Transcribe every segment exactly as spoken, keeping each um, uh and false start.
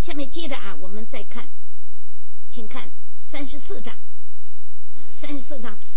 下面接着啊，我们再看，请看三十四章，三十四章，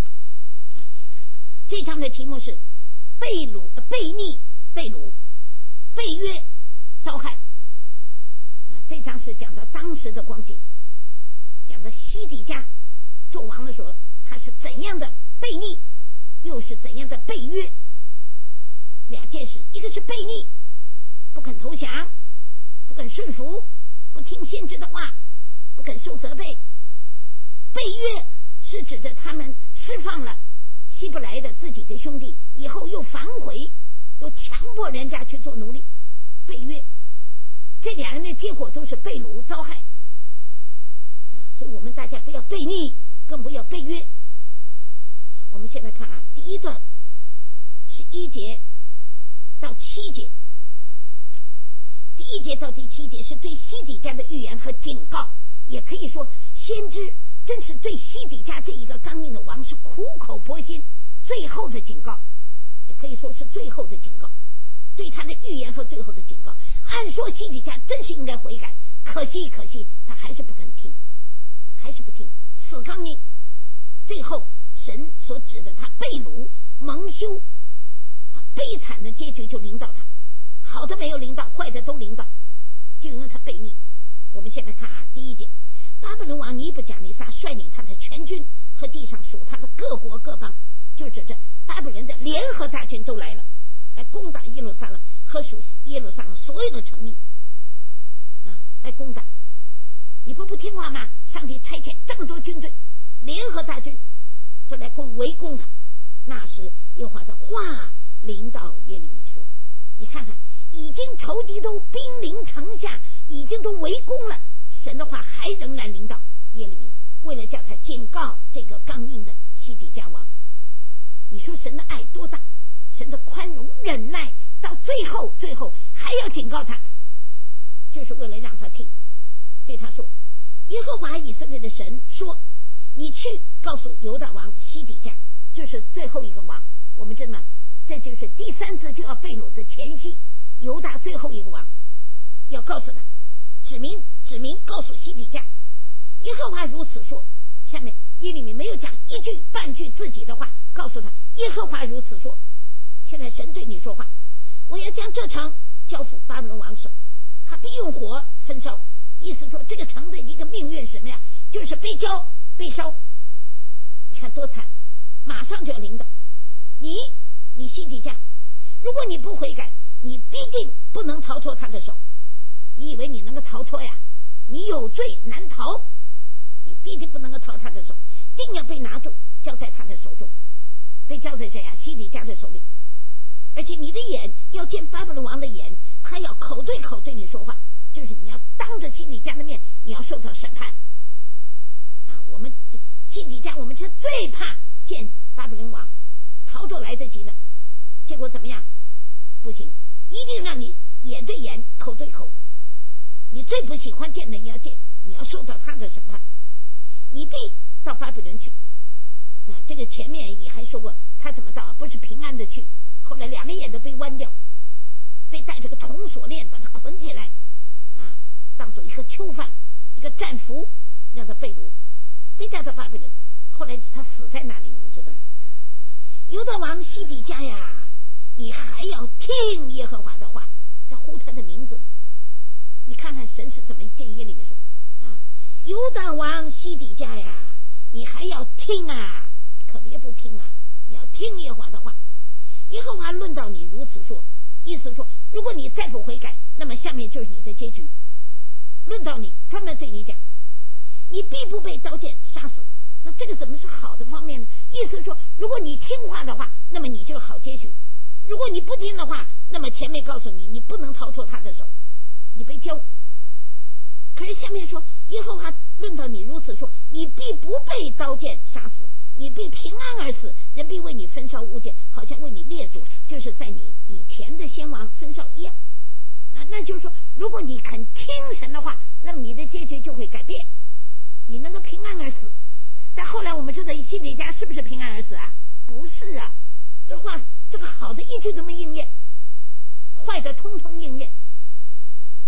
这章的题目是被掳、悖逆、被掳、被约、遭害。啊，这章是讲到当时的光景，讲到西底家做王的时候，他是怎样的悖逆，又是怎样的被约。两件事，一个是悖逆，不肯投降，不肯顺服，不听先知的话，不肯受责备。被约是指着他们释放了希伯来的自己的兄弟，以后又反悔，又强迫人家去做奴隶，被约。这两人的结果都是被掳遭害，所以我们大家不要悖逆，更不要被约。我们现在看啊，第一段是一节到七节，第一节到第七节是对西底家的预言和警告，也可以说先知真是对西底家这一个刚硬的王是苦口婆心，最后的警告，也可以说是最后的警告，对他的预言和最后的警告。按说西底家真是应该悔改，可惜可惜他还是不肯听，还是不听，死刚硬。最后神所指的他被掳蒙羞，悲惨的结局就临到他，好的没有临到，坏的都临到，就因为他悖逆。我们现在看啊，第一节，巴比伦王尼布甲尼撒率领他的全军和地上属他的各国各邦，就指着巴比伦的联合大军都来了，来攻打耶路撒冷和属耶路撒冷所有的城邑啊，来攻打。你不不听话吗？上帝差遣这么多军队，联合大军都来攻围攻他。那时耶和华的话临到耶利米说，你看看，已经仇敌都兵临城下，已经都围攻了，神的话还仍然临到耶利米，为了叫他警告这个刚硬的西底家王。你说神的爱多大，神的宽容忍耐，到最后最后还要警告他，就是为了让他听。对他说，耶和华以色列的神说，你去告诉犹大王西底家，就是最后一个王。我们知道这就是第三次就要被掳的前夕，犹大最后一个王，要告诉他，指明指明告诉西底家，耶和华如此说。下面耶利米没有讲一句半句自己的话，告诉他耶和华如此说。现在神对你说话，我要将这城交付巴比伦王手，他必用火焚烧。意思说这个城的一个命运是什么呀？就是被焦被烧。你看多惨，马上就要临到你，你西底家，如果你不悔改，你必定不能逃脱他的手。你以为你能够逃脱呀？你有罪难逃，你必定不能够逃他的手，定要被拿住，交在他的手中。被交在谁呀？西底家的手里。而且你的眼要见巴比伦王的眼，他要口对口对你说话，就是你要当着西底家的面，你要受到审判啊！我们西底家，我们是最怕见巴比伦王，逃都来得及的，结果怎么样？不行，一定让你眼对眼口对口。你最不喜欢见的你要见，你要受到他的审判，你必到巴比伦去。那这个前面也还说过他怎么到，不是平安的去，后来两个眼都被剜掉，被带这个铜锁链把他捆起来啊，当做一个囚犯，一个战俘，让他被掳，被带到巴比伦。后来他死在那里，我们知道。犹大王西底家呀，你还要听耶和华的话，要呼他的名字。你看看神是怎么建议里面说啊，犹大王西底家呀，你还要听啊，可别不听啊，你要听耶和华的话。耶和华论到你如此说，意思说如果你再不悔改，那么下面就是你的结局。论到你，专门对你讲，你必不被刀剑杀死。那这个怎么是好的方面呢？意思说如果你听话的话，那么你就好结局。如果你不听的话，那么前面告诉你，你不能逃脱他的手，你被交。可是下面说耶和华论到你如此说，你必不被刀剑杀死，你必平安而死，人必为你焚烧物件，好像为你列祖，就是在你以前的先王焚烧一样。那那就是说如果你肯听神的话，那么你的结局就会改变，你能够平安而死。但后来我们知道西底家是不是平安而死啊？不是啊，这话这个好的一句都没应验，坏的通通应验。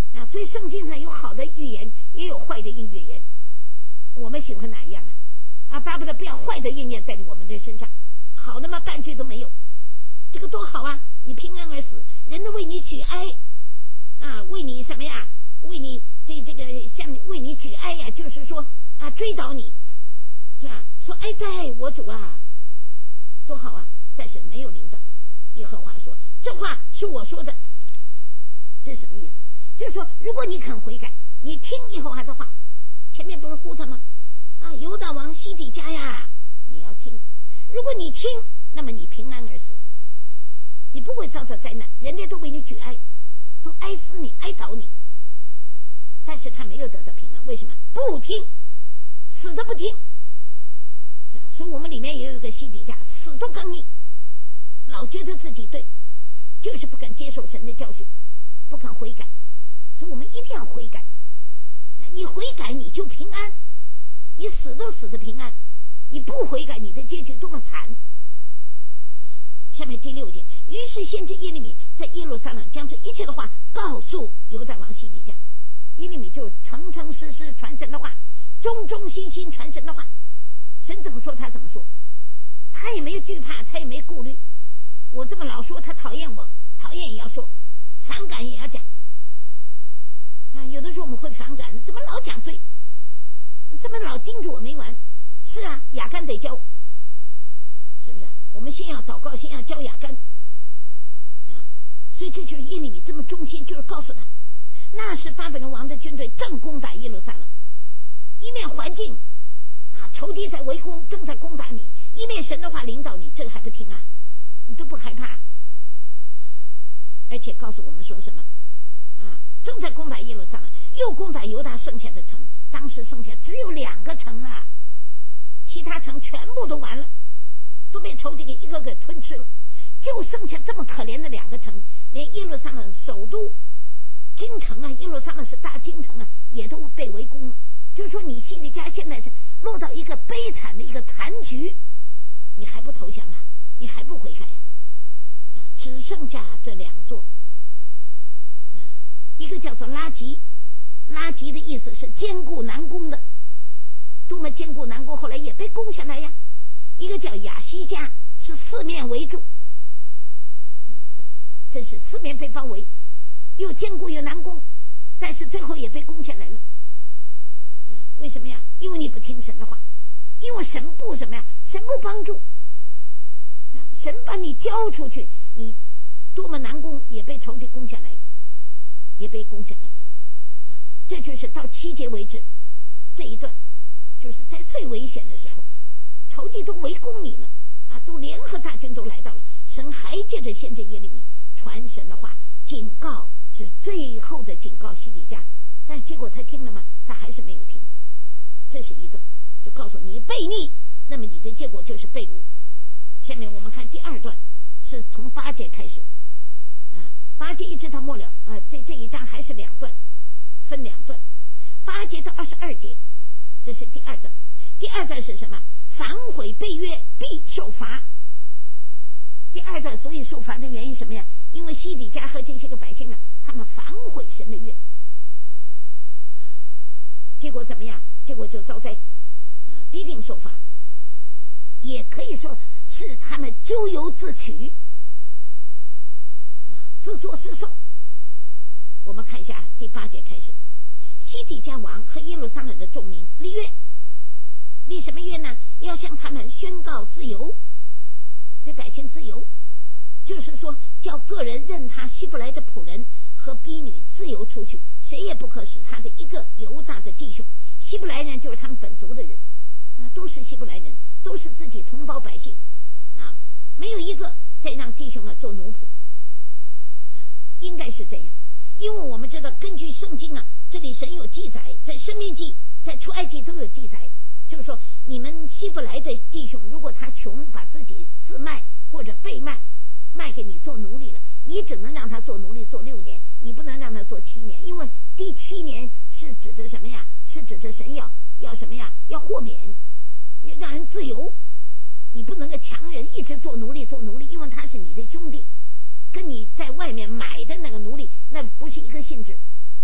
啊，所以圣经上有好的预言，也有坏的预言。我们喜欢哪一样啊？啊，巴不得不要坏的预言在我们的身上，好的嘛半句都没有，这个多好啊！你平安而死，人都为你举哀啊，为你什么呀？为你这这个向你为你举哀呀，就是说啊追悼你，是吧？说哀哉我主啊，多好啊！但是没有领导的。耶和华说，这话是我说的，这是什么意思？就是说，如果你肯悔改，你听耶和华的话，前面不是呼他吗？啊，犹大王西底家呀，你要听。如果你听，那么你平安而死，你不会遭到灾难，人家都为你举哀，都哀思你，哀悼你。但是他没有得到平安，为什么？不听，死都不听。所以我们里面也有一个西底家，死都刚硬，老觉得自己对，就是不肯接受神的教训，不肯悔改。所以我们一定要悔改，你悔改你就平安，你死都死的平安，你不悔改你的结局多么惨。下面第六节，于是先知耶利米在耶路撒冷将这一切的话告诉犹大王西底家，耶利米就诚诚实实传神的话，忠忠心心传神的话，神怎么说他怎么说，他也没有惧怕，他也没顾虑。我这么老说他讨厌我，讨厌也要说，反感也要讲啊。有的时候我们会反感，怎么老讲罪，怎么老盯着我没完。是啊，雅干得教，是不是、啊、我们先要祷告，先要教雅干啊。所以这就是耶利米这么忠心，就是告诉他，那是巴比伦王的军队正攻打耶路撒冷，一面环境啊，仇敌在围攻，正在攻打你，一面神的话领导你，这个还不听啊？你都不害怕？而且告诉我们说什么啊？正在攻打耶路撒冷，又攻打犹大剩下的城，当时剩下只有两个城啊，其他城全部都完了，都被仇敌给一个个吞吃了，就剩下这么可怜的两个城，连耶路撒冷首都京城啊，耶路撒冷是大京城啊，也都被围攻了。就是说你西底家现在是落到一个悲惨的一个残局，你还不投降啊？你还不悔改啊？啊，只剩下这两座，啊，一个叫做拉吉，拉吉的意思是坚固难攻的，多么坚固难攻，后来也被攻下来呀。一个叫亚西加，是四面围住，这是四面被包围，又坚固又难攻，但是最后也被攻下来了。为什么呀？因为你不听神的话，因为神不什么呀？神不帮助，神把你交出去，你多么难攻，也被仇敌攻下来，也被攻下来了。这就是到七节为止，这一段就是在最危险的时候，仇敌都围攻你了啊，都联合大军都来到了，神还借着先知耶利米传神的话，警告，是最后的警告西底家，但结果他听了吗？他还是没有听。这是一段，就告诉你背逆，那么你的结果就是被掳。下面我们看第二段，是从八节开始啊，八节一直到末了啊，这这一章还是两段，分两段，八节到二十二节，这是第二段。第二段是什么？反悔背约必受罚。第二段所以受罚的原因什么呀？因为西底家和这些个百姓啊，他们反悔神的约，结果怎么样？结果就遭灾啊，必定受罚，也可以说是他们咎由自取啊，自作自受。我们看一下第八节开始，西底家王和耶路撒冷的众民立约，立什么约呢？要向他们宣告自由，对百姓自由，就是说叫个人任他希伯来的仆人和婢女自由出去，谁也不可使他的一个犹大的弟兄，希伯来人就是他们本族的人啊，都是希伯来人，都是自己同胞百姓啊，没有一个再让弟兄啊做奴仆，应该是这样。因为我们知道根据圣经啊，这里神有记载，在申命记在出埃及都有记载，就是说你们希伯来的弟兄，如果他穷把自己自卖或者被卖卖给你做奴隶了，你只能让他做奴隶做六年，你不能让他做七年，因为第七年是指着什么呀？是指着神要要什么呀？要豁免，让人自由，你不能够强人一直做奴隶做奴隶，因为他是你的兄弟，跟你在外面买的那个奴隶那不是一个性质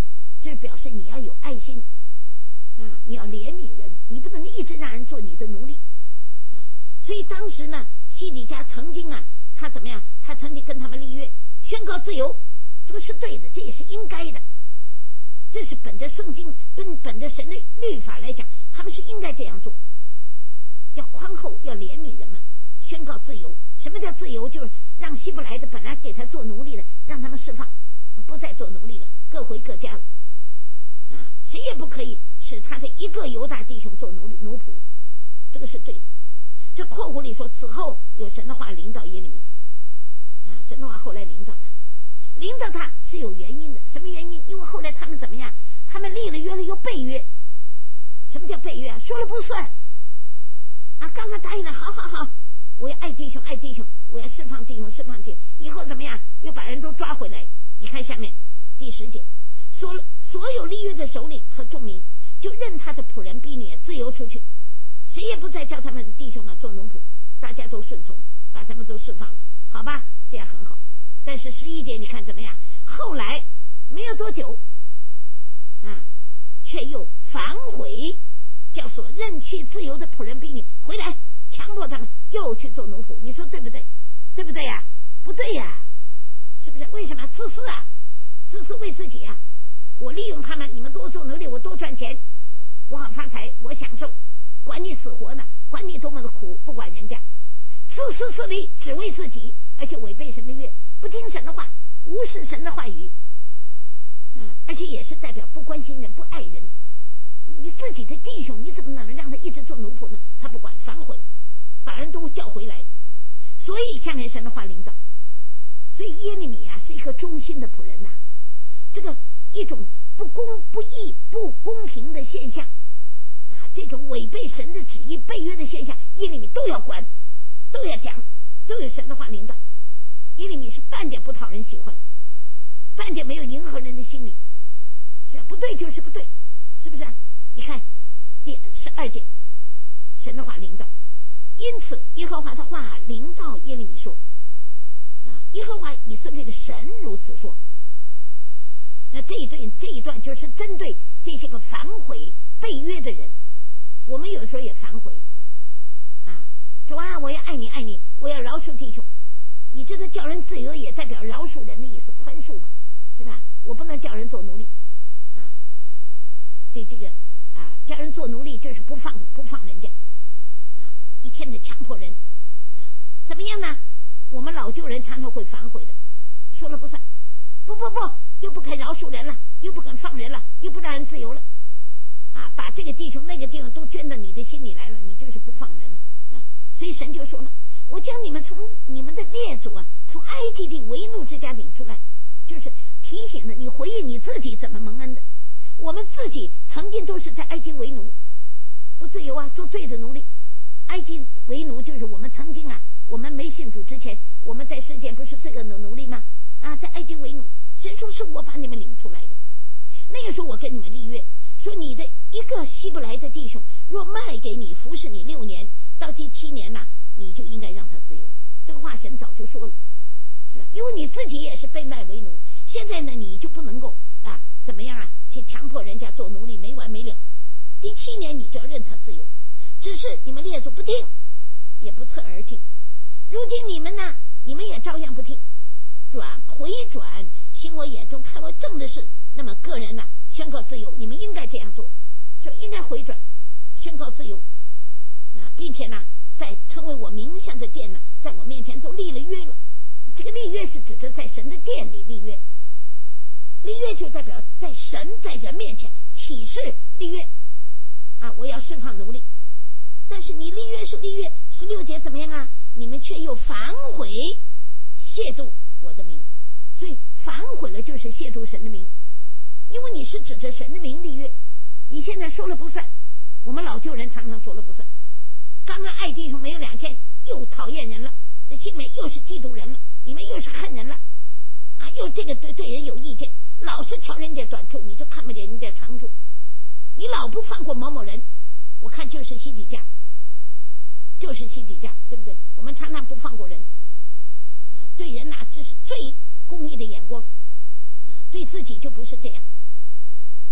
这表示你要有爱心啊，你要怜悯人，你不能一直让人做你的奴隶啊。所以当时呢，西底家曾经啊，他怎么样？他曾经跟他们立约，宣告自由，这个是对的，这也是应该的。这是本着圣经跟本着神的律法来讲，他们是应该这样做，要宽厚，要怜悯人们，宣告自由。什么叫自由？就是让希伯来的本来给他做奴隶的，让他们释放，不再做奴隶了，各回各家了啊！谁也不可以使他的一个犹大弟兄做奴隶奴仆，这个是对的。这括弧里说，此后有神的话临到耶利米啊，神的话后来临到他。领导他是有原因的，什么原因？因为后来他们怎么样？他们立了约了又背约。什么叫背约啊？说了不算啊！刚刚答应了，好好好，我要爱弟兄爱弟兄，我要释放弟兄释放弟兄，以后怎么样？又把人都抓回来。你看下面第十节，说了所有立约的首领和众民，就任他的仆人婢女自由出去，谁也不再叫他们的弟兄啊做奴仆，大家都顺从，把他们都释放了，好吧？这样很好。但是十一节你看怎么样？后来没有多久啊，却又反悔，叫所任去自由的仆人婢女回来，强迫他们又去做奴仆。你说对不对？对不对呀？不对呀，是不是？为什么？自私啊，自私为自己啊！我利用他们，你们多做奴隶，我多赚钱，我好发财，我享受，管你死活呢，管你多么的苦，不管人家，自私自利，只为自己，而且违背神的约，不听神的话，无视神的话语，嗯，而且也是代表不关心人，不爱人。你自己的弟兄，你怎么能让他一直做奴仆呢？他不管，反悔，把人都叫回来。所以下面神的话领导，所以耶利米啊是一个忠心的仆人呐、啊。这个一种不公不义不公平的现象啊，这种违背神的旨意背约的现象，耶利米都要管，都要讲，都有神的话领导。耶利米是半点不讨人喜欢，半点没有迎合人的心理，是吧？不对就是不对，是不是啊？你看第十二节，神的话领导，因此耶和华的话领导耶利米说啊，耶和华以色列的神如此说。那这一段这一段就是针对这些个反悔背约的人，我们有时候也反悔啊，主啊，我要爱你爱你，我要饶恕弟兄。你这个叫人自由也代表饶恕人的意思，宽恕嘛，是吧？我不能叫人做奴隶啊，所以这个啊，叫人做奴隶就是不放不放人家啊，一天的强迫人啊，怎么样呢？我们老旧人常常会反悔的，说了不算，不不不，又不肯饶恕人了，又不肯放人了，又不让人自由了啊，把这个弟兄那个弟兄都捐到你的心里来了，你就是不放人了啊。所以神就说了，我将你们从你们的列祖啊，从埃及地为奴之家领出来，就是提醒着你回忆你自己怎么蒙恩的。我们自己曾经都是在埃及为奴，不自由啊，做罪的奴隶。埃及为奴就是我们曾经啊，我们没信主之前，我们在世界不是这个的奴隶吗？啊，在埃及为奴，神说是我把你们领出来的。那个时候我跟你们立约，说你的一个希伯来的弟兄若卖给你服侍你六年，到第七年呢、啊，你就应该让他自由。这个话神早就说了，是吧？因为你自己也是被卖为奴，现在呢你就不能够啊怎么样啊去强迫人家做奴隶，没完没了。第七年你就要任他自由，只是你们列祖不听，也不侧耳听。如今你们呢，你们也照样不听，转回转行我眼中看为正的事，那么个人呢宣告自由，你们应该这样做，说应该回转宣告自由啊，并且呢在成为我名下的殿呢，在我面前都立了约了。这个立约是指着在神的殿里立约，立约就代表在神在人面前启示立约啊，我要释放奴隶。但是你立约是立约，十六节怎么样啊？你们却又反悔亵渎我的名，所以反悔了就是亵渎神的名，因为你是指着神的名立约，你现在说了不算。我们老旧人常常说了不算，刚刚爱弟兄没有两天又讨厌人了，这心里面又是嫉妒人了，里面又是恨人了啊，又这个对对人有意见，老是挑人家短处，你就看不见人家长处，你老不放过某某人，我看就是西底家，就是西底家，对不对？我们常常不放过人啊，对人呐、啊，这是最公义的眼光啊，对自己就不是这样。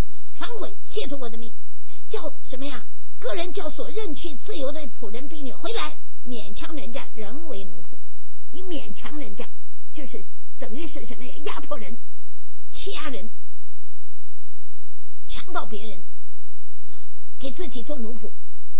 反悔，亵渎我的名，叫什么呀？个人叫所认去自由的仆人婢女回来，勉强人家人为奴仆。你勉强人家，就是等于是什么呀？压迫人，欺压人，强暴别人，给自己做奴仆，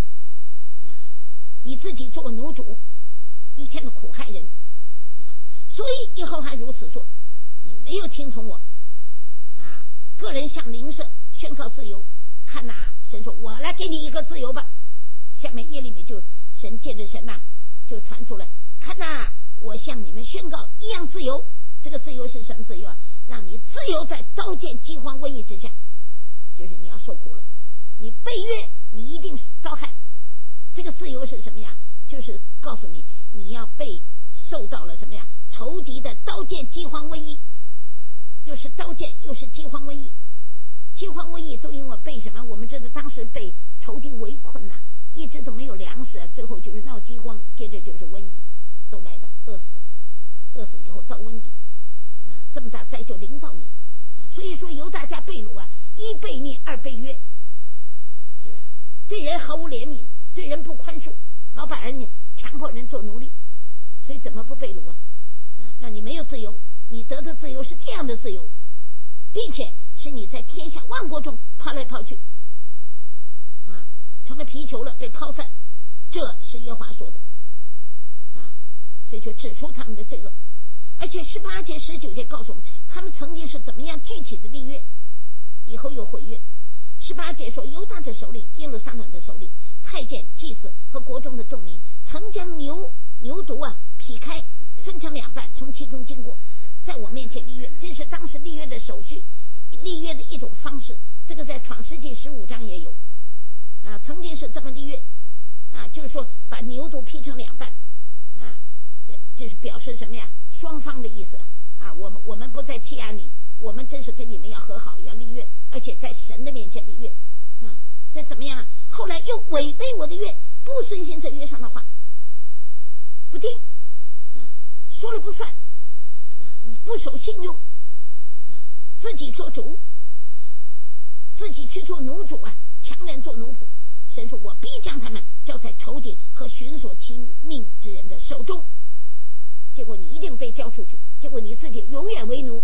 你自己做奴主，一天的苦害人。所以耶和华如此说，你没有听从我啊！个人向邻舍宣告自由，看哪、啊，神说我来给你一个自由吧。下面耶利米就神借着神呐、啊，就传出来，看哪、啊，我向你们宣告一样自由。这个自由是什么自由啊？让你自由在刀剑饥荒瘟疫之下，就是你要受苦了，你背约你一定遭害。这个自由是什么呀？就是告诉你你要被受到了什么呀？仇敌的刀剑饥荒瘟疫，又是刀剑又是饥荒瘟疫。饥荒瘟疫都因为被什么？我们知道当时被仇敌围困呐、啊，一直都没有粮食、啊，最后就是闹饥荒，接着就是瘟疫，都来到饿死，饿死以后遭瘟疫啊，这么大灾就临到你。所以说犹大家被掳啊，一被逆，二被约，是吧？对人毫无怜悯，对人不宽恕，老把人强迫人做奴隶，所以怎么不被掳啊？啊，那你没有自由，你得的自由是这样的自由，并且是你在天下万国中抛来抛去啊，成了皮球了，被抛散，这是耶和华说的啊，所以就指出他们的罪恶。而且十八节十九节告诉我们，他们曾经是怎么样具体的立约，以后又毁约。十八节说，犹大的首领、耶路撒冷的首领、太监、祭司和国中的众民，曾将牛牛犊啊劈开，分成两半，从其中经过，在我面前立约。这是当时立约的手续，立约的一种方式。这个在创世纪十五章也有啊，曾经是这么立约啊，就是说把牛犊劈成两半啊，这是表示什么呀？双方的意思啊，我们我们不再欺压你，我们真是跟你们要和好，要立约，而且在神的面前立约啊。这怎么样啊？后来又违背我的约，不遵行这约上的话，不听啊，说了不算啊，不守信用啊，自己做主，自己去做奴主啊，强人做奴仆。神说我必将他们交在仇敌和寻索其命之人的手中，结果你一定被交出去，结果你自己永远为奴。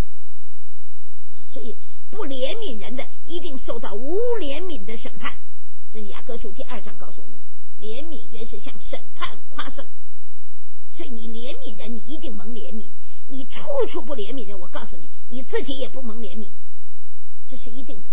所以不怜悯人的一定受到无怜悯的审判，这是雅各书第二章告诉我们的。怜悯原是向审判夸胜，所以你怜悯人，你一定蒙怜悯，你处处不怜悯人，我告诉你，你自己也不蒙怜悯，这是一定的。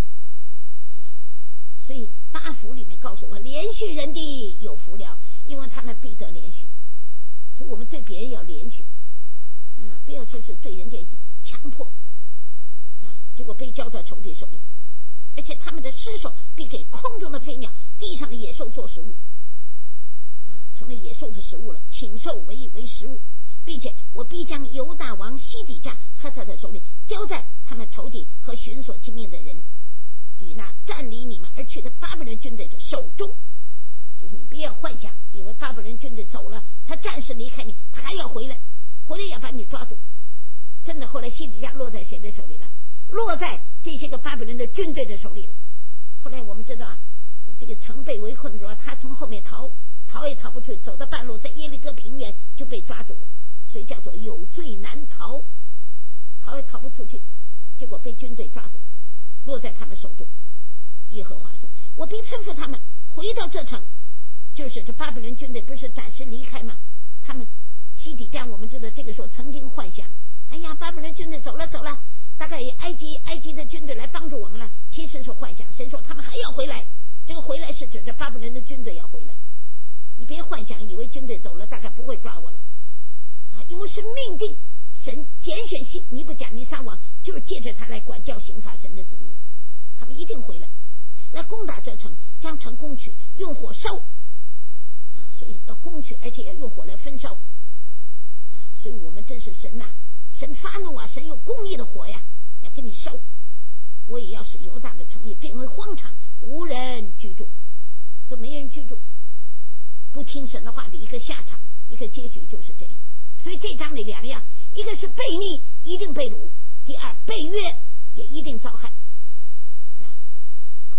所以八福里面告诉我，连续人的有福了，因为他们必得连续。所以我们对别人要连续啊，不要就是对人家强迫啊，结果被交到仇敌手里，而且他们的尸首必给空中的飞鸟、地上的野兽做食物啊，成了野兽的食物了，禽兽为为食物，并且我必将犹大王西底家和他的手里交在他们仇敌和寻索其命的人与那占领你们而去的巴比伦军队的手中。就是你不要幻想以为巴比伦军队走了，他暂时离开你，他还要回来，回来要把你抓住。真的后来西底家落在谁的手里了？落在这些个巴比伦的军队的手里了。后来我们知道啊，这个城被围困的时候，他从后面逃，逃也逃不出，走到半路在耶利哥平原就被抓住了，所以叫做有罪难逃，逃也逃不出去，结果被军队抓住，落在他们手中。耶和华说，我必吩咐他们回到这城，就是这巴比伦军队不是暂时离开吗？他们西底家我们知道这个时候曾经幻想，哎呀，巴比伦军队走了走了，大概埃及埃及的军队来帮助我们了，其实是幻想。神说他们还要回来，这个回来是指着巴比伦的军队要回来。你别幻想以为军队走了大概不会抓我了啊，因为是命定，神拣选西尼布甲尼撒王，就是借着他来管教刑罚神的子民，他们一定回来，来攻打这城，将城攻取，用火烧啊，所以要攻取，而且要用火来焚烧啊，所以我们真是神呐、啊，神发怒啊，神用公义的火呀，要给你烧。我也要使犹大的城邑变为荒场，无人居住，都没人居住。不听神的话的一个下场，一个结局就是这样。所以这章里两样，一个是悖逆一定被掳，第二被约也一定遭害。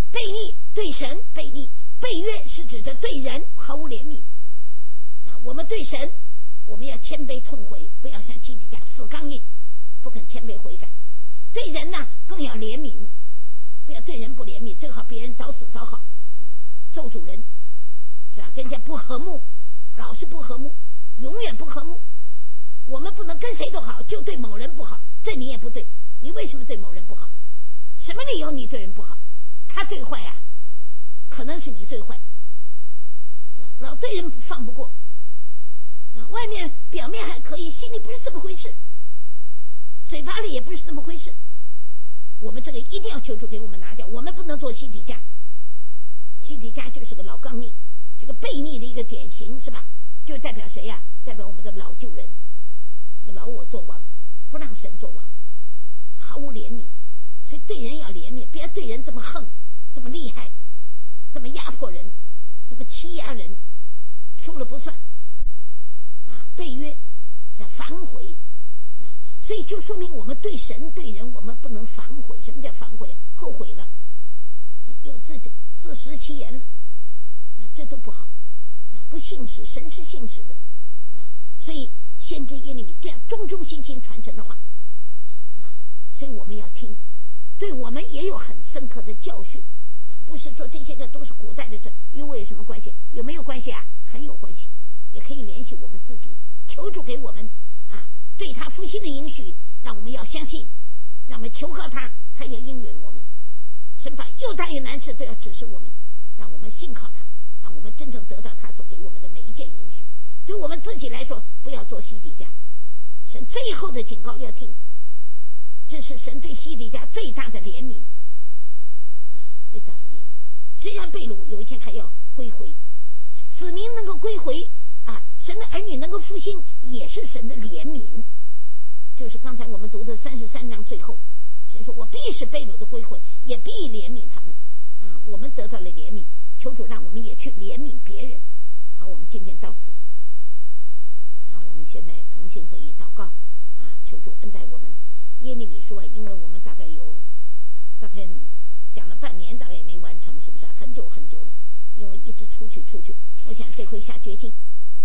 悖逆对神悖逆，背约是指着对人毫无怜悯啊。我们对神，我们要谦卑痛悔，不要像西底家死刚硬，不肯谦卑悔改。对人呢，更要怜悯，不要对人不怜悯，最好别人早死早好，咒诅人是吧？跟人家不和睦，老是不和睦，永远不和睦。我们不能跟谁都好，就对某人不好，这你也不对。你为什么对某人不好？什么理由你对人不好？他最坏啊，可能是你最坏，是吧？老对人放不过啊，外面表面还可以，心里不是这么回事，嘴巴里也不是这么回事。我们这个一定要求主给我们拿掉，我们不能做西底家。西底家就是个老刚硬，这个悖逆的一个典型，是吧？就代表谁呀、啊？代表我们的老旧人，这个老我做王，不让神做王，毫无怜悯。所以对人要怜悯，不要对人这么横，这么厉害，这么压迫人，这么欺压人，说了不算啊！背约是反悔啊！所以就说明我们对神对人，我们不能反悔。什么叫反悔啊？后悔了，又自己自食其言了啊！这都不好啊！不信实，神是信实的啊！所以先知耶利米这样忠忠心心传承的话啊，所以我们要听。对我们也有很深刻的教训，不是说这些个都是古代的事，与我有什么关系？有没有关系啊？很有关系，也可以联系我们自己。求主给我们啊，对他复兴的应许，让我们要相信，让我们求告他，他也应允我们。神把又大又难事都要指示我们，让我们信靠他，让我们真正得到他所给我们的每一件应许。对我们自己来说，不要做西底家。神最后的警告要听。这是神对西底家最大的怜悯啊，最大的怜悯。虽然被掳，有一天还要归回，子民能够归回啊，神的儿女能够复兴，也是神的怜悯。就是刚才我们读的三十三章最后，神说：“我必使被掳的归回，也必怜悯他们。”啊，我们得到了怜悯，求主让我们也去怜悯别人。好，我们今天到此啊，我们现在同心合意祷告啊，求主恩待我们。耶利米书啊，因为我们大概有大概讲了半年，大概也没完成，是不是、啊？很久很久了，因为一直出去出去。我想这回下决心。